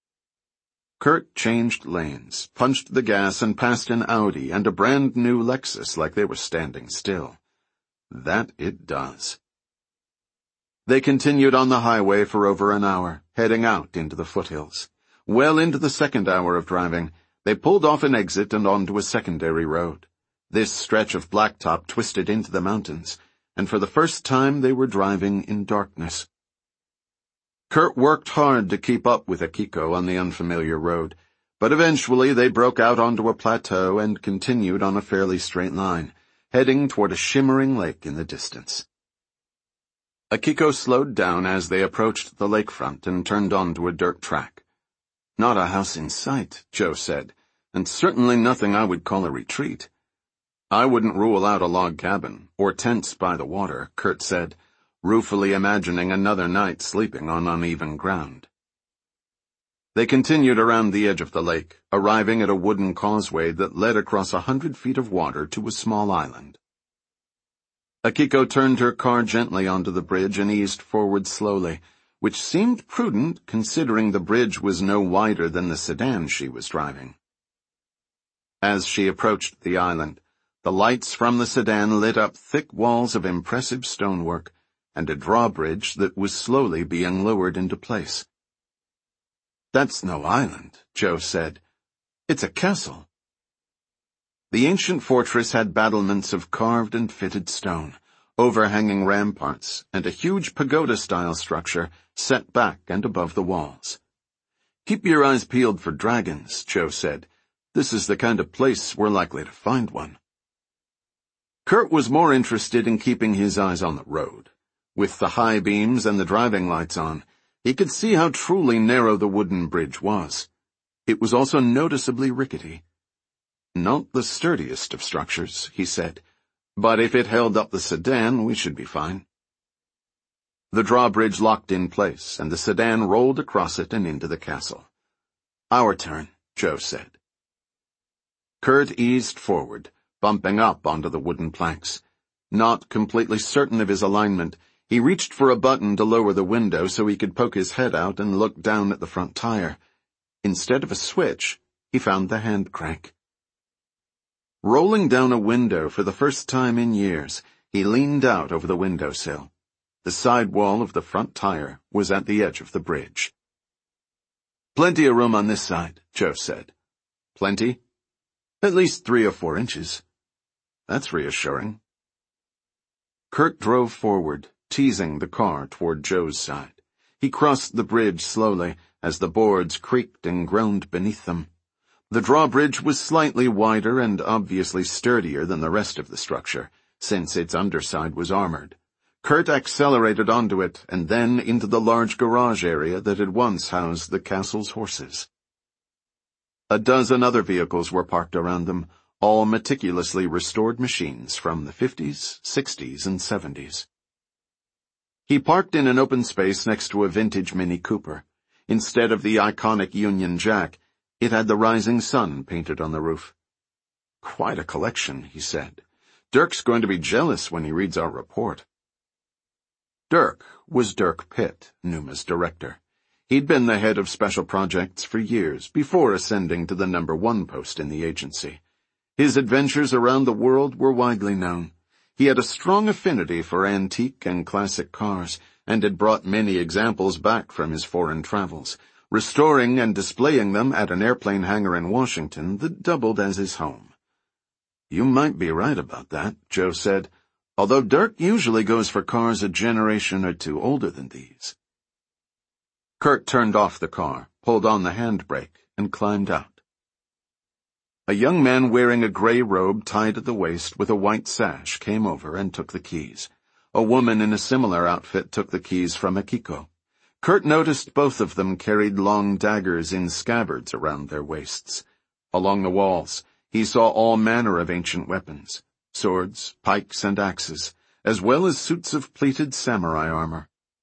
A: Kurt changed lanes, punched the gas, and passed an Audi and a brand-new Lexus like they were standing still. That it does. They continued on the highway for over an hour, heading out into the foothills. Well into the second hour of driving, they pulled off an exit and onto a secondary road. This stretch of blacktop twisted into the mountains, and for the first time they were driving in darkness. Kurt worked hard to keep up with Akiko on the unfamiliar road, but eventually they broke out onto a plateau and continued on a fairly straight line, heading toward a shimmering lake in the distance. Akiko slowed down as they approached the lakefront and turned onto a dirt track. "Not a house in sight," Joe said, "and certainly nothing I would call a retreat." "I wouldn't rule out a log cabin, or tents by the water," Kurt said, ruefully imagining another night sleeping on uneven ground. They continued around the edge of the lake, arriving at a wooden causeway that led across 100 feet of water to a small island. Akiko turned her car gently onto the bridge and eased forward slowly, which seemed prudent considering the bridge was no wider than the sedan she was driving. As she approached the island, the lights from the sedan lit up thick walls of impressive stonework and a drawbridge that was slowly being lowered into place. "That's no island," Joe said. "It's a castle." The ancient fortress had battlements of carved and fitted stone, overhanging ramparts, and a huge pagoda-style structure set back and above the walls. "Keep your eyes peeled for dragons," Joe said. "This is the kind of place we're likely to find one." Kurt was more interested in keeping his eyes on the road. With the high beams and the driving lights on, he could see how truly narrow the wooden bridge was. It was also noticeably rickety. "Not the sturdiest of structures," he said, "but if it held up the sedan, we should be fine." The drawbridge locked in place, and the sedan rolled across it and into the castle. "Our turn," Joe said. Kurt eased forward, bumping up onto the wooden planks. Not completely certain of his alignment, he reached for a button to lower the window so he could poke his head out and look down at the front tire. Instead of a switch, he found the hand crank. Rolling down a window for the first time in years, he leaned out over the windowsill. The side wall of the front tire was at the edge of the bridge. "Plenty of room on this side," Joe said. "Plenty?" "At least 3 or 4 inches. "That's reassuring." Kurt drove forward, teasing the car toward Joe's side. He crossed the bridge slowly as the boards creaked and groaned beneath them. The drawbridge was slightly wider and obviously sturdier than the rest of the structure, since its underside was armored. Kurt accelerated onto it and then into the large garage area that had once housed the castle's horses. A dozen other vehicles were parked around them, all meticulously restored machines from the 50s, 60s, and 70s. He parked in an open space next to a vintage Mini Cooper. Instead of the iconic Union Jack, it had the rising sun painted on the roof. "Quite a collection," he said. "Dirk's going to be jealous when he reads our report." Dirk was Dirk Pitt, Numa's director. He'd been the head of special projects for years, before ascending to the #1 post in the agency. His adventures around the world were widely known. He had a strong affinity for antique and classic cars, and had brought many examples back from his foreign travels, restoring and displaying them at an airplane hangar in Washington that doubled as his home. "You might be right about that," Joe said, "although Dirk usually goes for cars a generation or 2 older than these." Kurt turned off the car, pulled on the handbrake, and climbed out. A young man wearing a gray robe tied at the waist with a white sash came over and took the keys. A woman in a similar outfit took the keys from Akiko. Kurt noticed both of them carried long daggers in scabbards around their waists. Along the walls, he saw all manner of ancient weapons, swords, pikes, and axes, as well as suits of pleated samurai armor.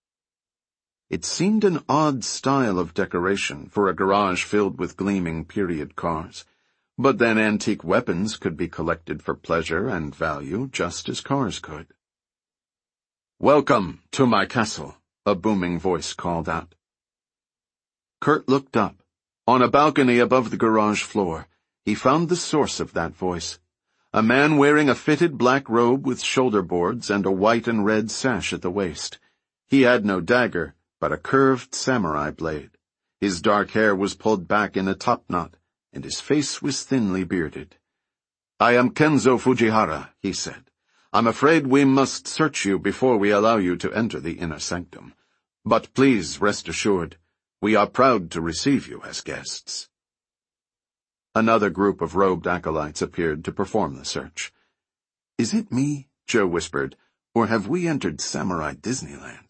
A: It seemed an odd style of decoration for a garage filled with gleaming period cars, but then antique weapons could be collected for pleasure and value just as cars could. "Welcome to my castle," a booming voice called out. Kurt looked up. On a balcony above the garage floor, he found the source of that voice. A man wearing a fitted black robe with shoulder boards and a white and red sash at the waist. He had no dagger, but a curved samurai blade. His dark hair was pulled back in a topknot, and his face was thinly bearded. "I am Kenzo Fujihara," he said. "I'm afraid we must search you before we allow you to enter the inner sanctum. But please rest assured, we are proud to receive you as guests." Another group of robed acolytes appeared to perform the search. "Is it me?" Joe whispered, "or have we entered Samurai Disneyland?"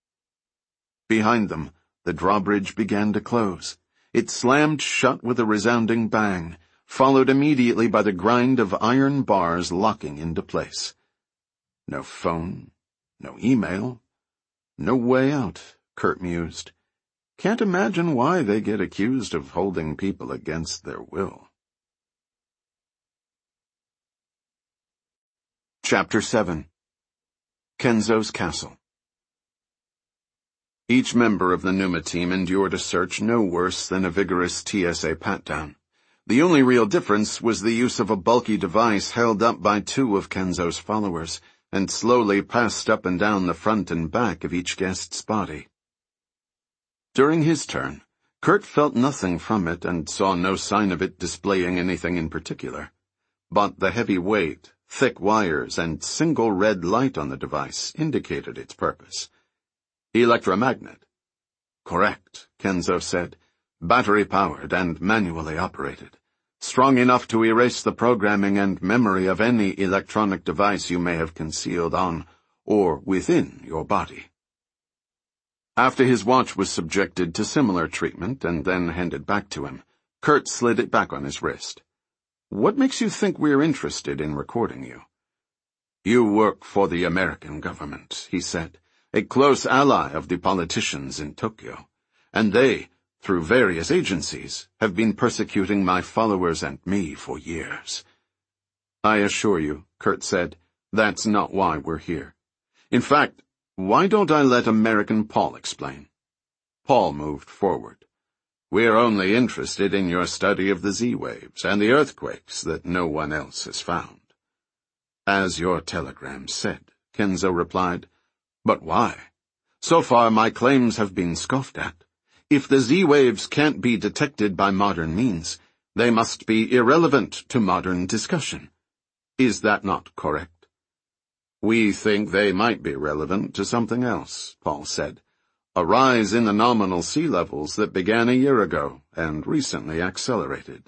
A: Behind them, the drawbridge began to close. It slammed shut with a resounding bang, followed immediately by the grind of iron bars locking into place. No phone, no email, no way out, Kurt mused. Can't imagine why they get accused of holding people against their will. Chapter 7. Kenzo's Castle. Each member of the Numa team endured a search no worse than a vigorous TSA pat-down. The only real difference was the use of a bulky device held up by two of Kenzo's followers, and slowly passed up and down the front and back of each guest's body. During his turn, Kurt felt nothing from it and saw no sign of it displaying anything in particular. But the heavy weight, thick wires, and single red light on the device indicated its purpose. Electromagnet. Correct, Kenzo said. Battery-powered and manually operated. Strong enough to erase the programming and memory of any electronic device you may have concealed on or within your body. After his watch was subjected to similar treatment and then handed back to him, Kurt slid it back on his wrist. What makes you think we're interested in recording you? You work for the American government, he said, a close ally of the politicians in Tokyo, and they, through various agencies, have been persecuting my followers and me for years. I assure you, Kurt said, that's not why we're here. In fact, why don't I let American Paul explain? Paul moved forward. We're only interested in your study of the Z-waves and the earthquakes that no one else has found. As your telegram said, Kenzo replied. But why? So far my claims have been scoffed at. If the Z-waves can't be detected by modern means, they must be irrelevant to modern discussion. Is that not correct? We think they might be relevant to something else, Paul said. A rise in the nominal sea levels that began a year ago and recently accelerated.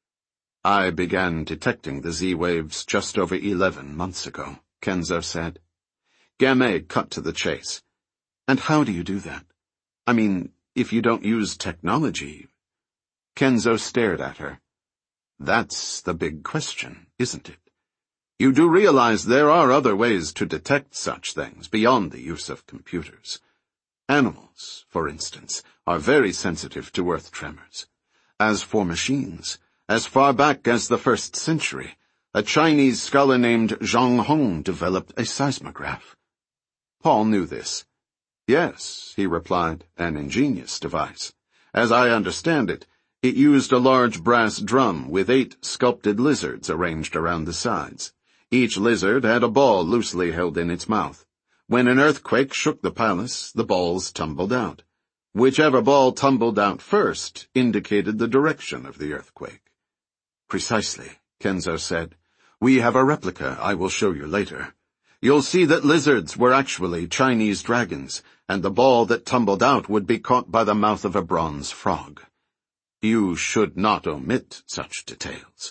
A: I began detecting the Z-waves just over 11 months ago, Kenzo said. Gamay cut to the chase. And how do you do that? I mean, if you don't use technology. Kenzo stared at her. That's the big question, isn't it? You do realize there are other ways to detect such things beyond the use of computers. Animals, for instance, are very sensitive to earth tremors. As for machines, as far back as the 1st century, a Chinese scholar named Zhang Hong developed a seismograph. Paul knew this. Yes, he replied, an ingenious device. As I understand it, it used a large brass drum with 8 sculpted lizards arranged around the sides. Each lizard had a ball loosely held in its mouth. When an earthquake shook the palace, the balls tumbled out. Whichever ball tumbled out first indicated the direction of the earthquake. Precisely, Kenzo said. We have a replica I will show you later. You'll see that lizards were actually Chinese dragons, and the ball that tumbled out would be caught by the mouth of a bronze frog. You should not omit such details.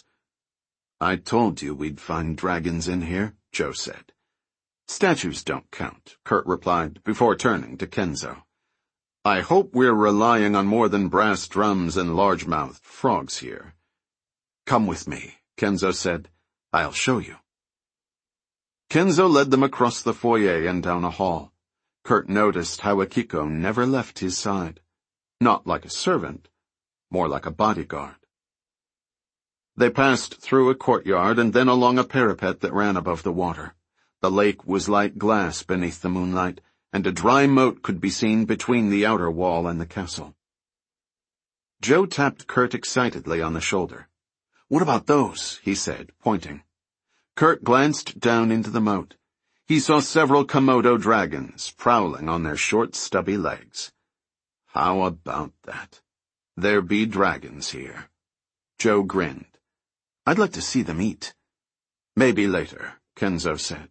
A: I told you we'd find dragons in here, Joe said. Statues don't count, Kurt replied, before turning to Kenzo. I hope we're relying on more than brass drums and large-mouthed frogs here. Come with me, Kenzo said. I'll show you. Kenzo led them across the foyer and down a hall. Kurt noticed how Akiko never left his side. Not like a servant, more like a bodyguard. They passed through a courtyard and then along a parapet that ran above the water. The lake was like glass beneath the moonlight, and a dry moat could be seen between the outer wall and the castle. Joe tapped Kurt excitedly on the shoulder. What about those? He said, pointing. Kurt glanced down into the moat. He saw several Komodo dragons prowling on their short, stubby legs. How about that? There be dragons here. Joe grinned. I'd like to see them eat. Maybe later, Kenzo said.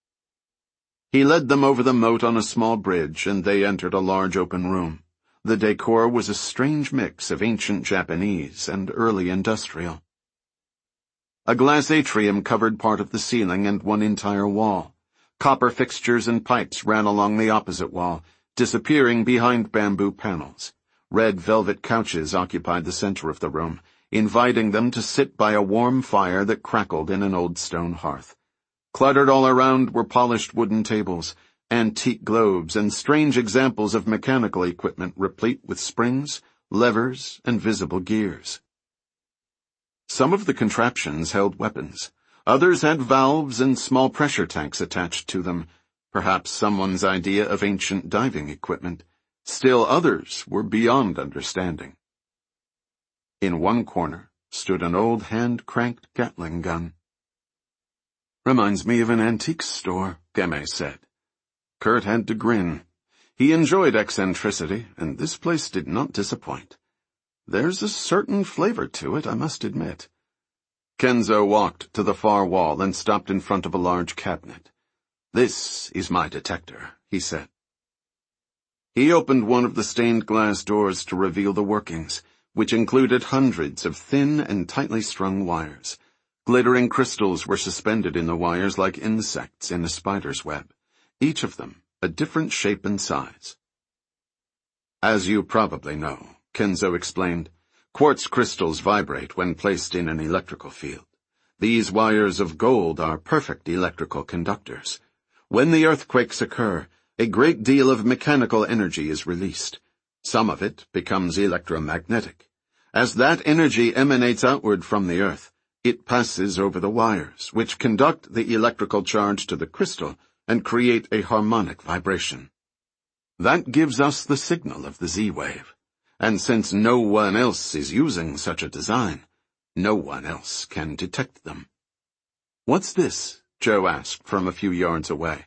A: He led them over the moat on a small bridge, and they entered a large open room. The decor was a strange mix of ancient Japanese and early industrial. A glass atrium covered part of the ceiling and one entire wall. Copper fixtures and pipes ran along the opposite wall, disappearing behind bamboo panels. Red velvet couches occupied the center of the room, inviting them to sit by a warm fire that crackled in an old stone hearth. Cluttered all around were polished wooden tables, antique globes, and strange examples of mechanical equipment replete with springs, levers, and visible gears. Some of the contraptions held weapons. Others had valves and small pressure tanks attached to them. perhaps someone's idea of ancient diving equipment. Still others were beyond understanding. In one corner stood an old hand-cranked Gatling gun. "Reminds me of an antiques store," Gemay said. Kurt had to grin. He enjoyed eccentricity, and this place did not disappoint. There's a certain flavor to it, I must admit. Kenzo walked to the far wall and stopped in front of a large cabinet. "This is my detector," he said. He opened one of the stained glass doors to reveal the workings, which included hundreds of thin and tightly strung wires. Glittering crystals were suspended in the wires like insects in a spider's web, each of them a different shape and size. "As you probably know," Kenzo explained, "quartz crystals vibrate when placed in an electrical field. These wires of gold are perfect electrical conductors. When the earthquakes occur, a great deal of mechanical energy is released. Some of it becomes electromagnetic. As that energy emanates outward from the earth, it passes over the wires, which conduct the electrical charge to the crystal and create a harmonic vibration. That gives us the signal of the Z-wave. And since no one else is using such a design, no one else can detect them." "What's this?" Joe asked from a few yards away.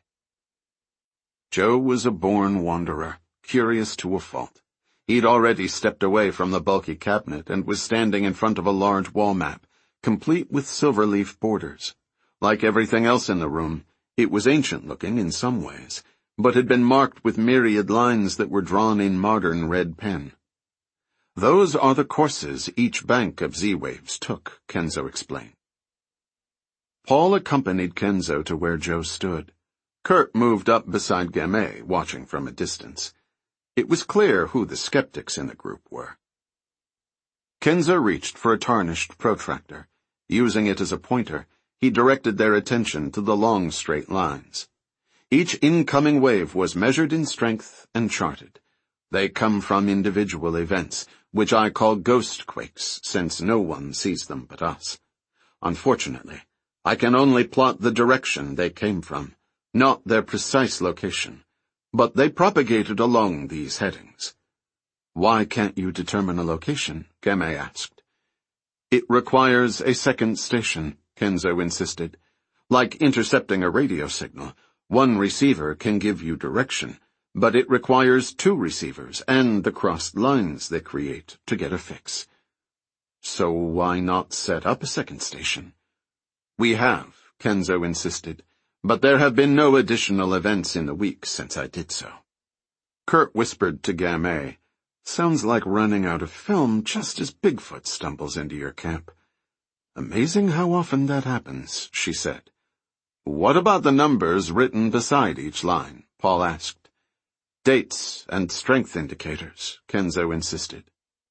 A: Joe was a born wanderer, curious to a fault. He'd already stepped away from the bulky cabinet and was standing in front of a large wall map, complete with silver-leaf borders. Like everything else in the room, it was ancient-looking in some ways, but had been marked with myriad lines that were drawn in modern red pen. "Those are the courses each bank of Z-waves took," Kenzo explained. Paul accompanied Kenzo to where Joe stood. Kurt moved up beside Gemay, watching from a distance. It was clear who the skeptics in the group were. Kenzo reached for a tarnished protractor. Using it as a pointer, he directed their attention to the long straight lines. Each incoming wave was measured in strength and charted. They come from individual events, which I call ghost quakes, since no one sees them but us. Unfortunately, I can only plot the direction they came from, not their precise location, but they propagated along these headings. "Why can't you determine a location?" Gemay asked. "It requires a second station," Kenzo insisted. "Like intercepting a radio signal, one receiver can give you direction, but it requires two receivers and the crossed lines they create to get a fix." "So why not set up a second station?" "We have," Kenzo insisted, "but there have been no additional events in the week since I did so." Kurt whispered to Gamay, "Sounds like running out of film just as Bigfoot stumbles into your camp." "Amazing how often that happens," she said. "What about the numbers written beside each line?" Paul asked. "Dates and strength indicators," Kenzo insisted.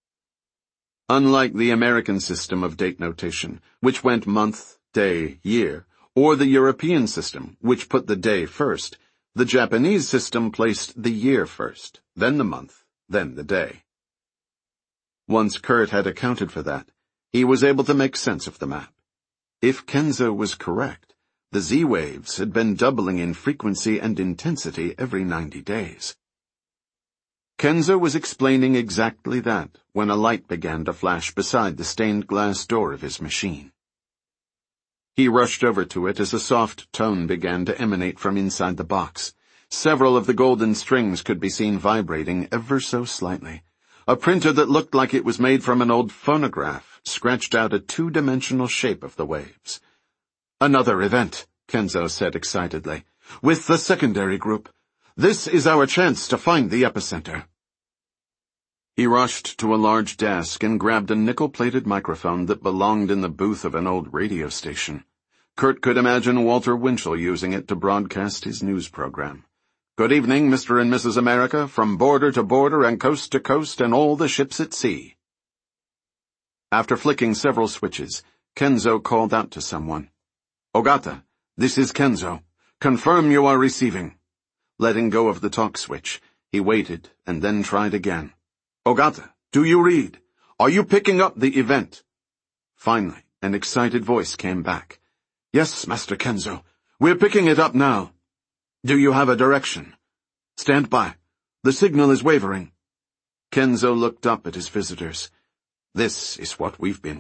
A: Unlike the American system of date notation, which went month, day, year, or the European system, which put the day first, the Japanese system placed the year first, then the month, then the day. Once Kurt had accounted for that, he was able to make sense of the map. If Kenzo was correct, the Z-waves had been doubling in frequency and intensity every 90 days. Kenzo was explaining exactly that when a light began to flash beside the stained glass door of his machine. He rushed over to it as a soft tone began to emanate from inside the box. Several of the golden strings could be seen vibrating ever so slightly. A printer that looked like it was made from an old phonograph scratched out a two-dimensional shape of the waves. "Another event," Kenzo said excitedly. "With the secondary group. This is our chance to find the epicenter." He rushed to a large desk and grabbed a nickel-plated microphone that belonged in the booth of an old radio station. Kurt could imagine Walter Winchell using it to broadcast his news program. "Good evening, Mr. and Mrs. America, from border to border and coast to coast and all the ships at sea." After flicking several switches, Kenzo called out to someone. "Ogata, this is Kenzo. Confirm you are receiving." Letting go of the talk switch, he waited and then tried again. "Ogata, do you read? Are you picking up the event?" Finally, an excited voice came back. "Yes, Master Kenzo. We're picking it up now." Do you have a direction? Stand by. The signal is wavering. Kenzo looked up at his visitors. This is what we've been